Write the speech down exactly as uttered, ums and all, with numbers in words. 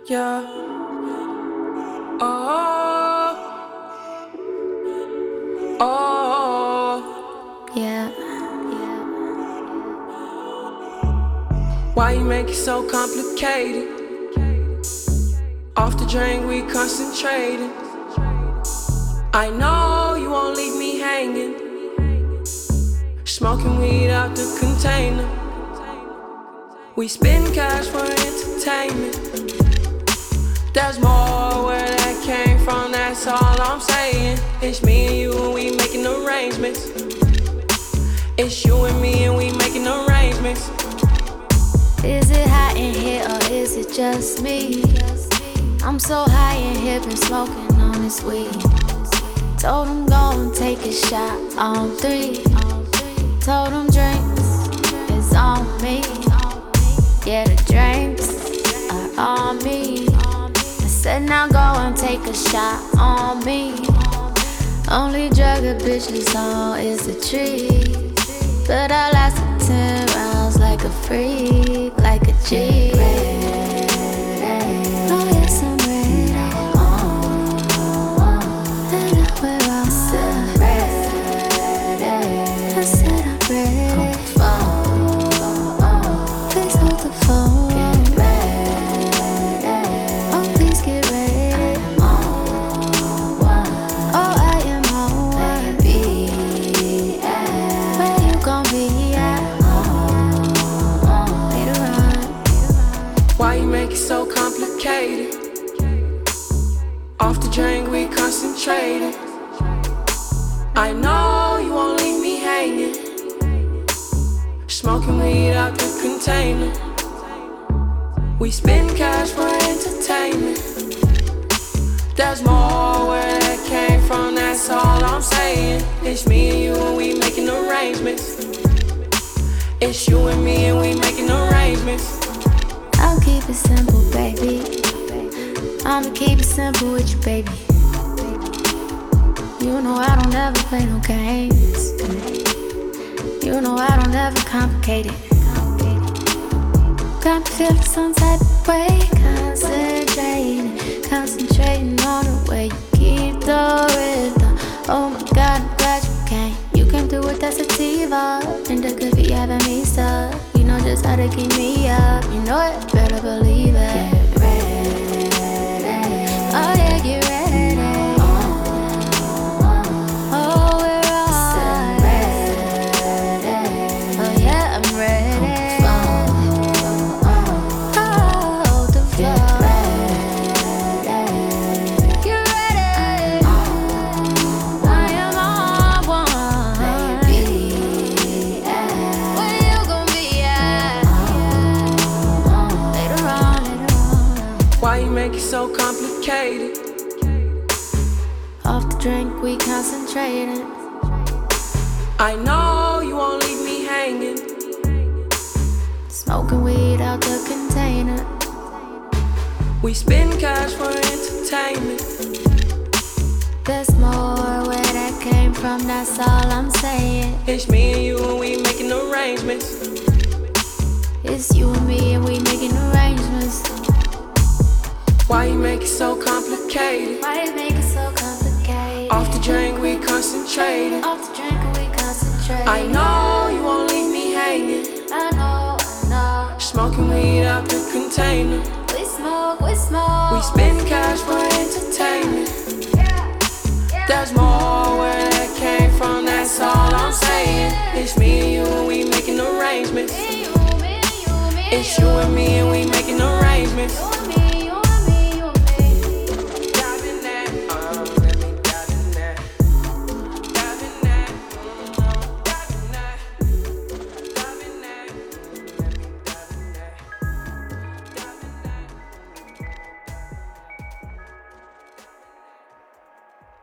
Yeah. Oh. Oh. Yeah. Yeah. Why you make it so complicated? Off the drain, we concentrating. I know you won't leave me hanging. Smoking weed out the container. We spend cash for entertainment. There's more where that came from, that's all I'm saying. It's me and you and we making arrangements. It's you and me and we making arrangements. Is it hot in here or is it just me? I'm so high in here, been smoking on this weed. Told him go and take a shot on three. Told him drinks is on me. Yeah, the drinks are on me. I said now go and take a shot on me. Only drug a bitch is on is a tree. But I lasted ten rounds like a freak, like a G. Oh yes, I'm ready. And I wear all ready. I said I'm ready. Please hold the phone. Oh, please get ready. Oh, I am on one. Where you gon' be at? Later on. Why you make it so complicated? Off the drain, we concentrating. I know you won't leave me hanging. Smoking weed out the container. We spend cash for entertainment. There's more where that came from, that's all I'm saying. It's me and you and we making arrangements. It's you and me and we making arrangements. I'll keep it simple, baby. I'ma keep it simple with you, baby. You know I don't ever play no games. You know I don't ever complicate it. Got me feeling some type of way. Concentrating, concentrating on the way you keep the rhythm. Oh my God, I'm glad you came. You came through with that sativa, and that could be having me stuck. You know just how to keep me up. You know it, better believe it. Get ready. Oh yeah, get ready. Oh, we're all ready. Oh yeah, I'm ready. Hold the floor. Get ready. I am on one. Where you gon' be at? Later on, later on. Why you make it so complicated? Off the drink, we concentrating. I know you won't leave me hanging. Smoking weed out the container. We spend cash for entertainment. There's more where that came from, that's all I'm saying. It's me and you and we making arrangements. It's you and me and we making arrangements. Why you make it so complicated? Why you make it so complicated? Off the drink, we concentrating. Off the drink and we concentrate. I know you won't leave me hanging. I know, I know. Smoking weed out the container. We smoke, we smoke. We spend cash for entertainment. There's more where that came from, that's all I'm saying. It's me and you and we making arrangements. Me, you, me, you, me, It's you and me and we making arrangements. you.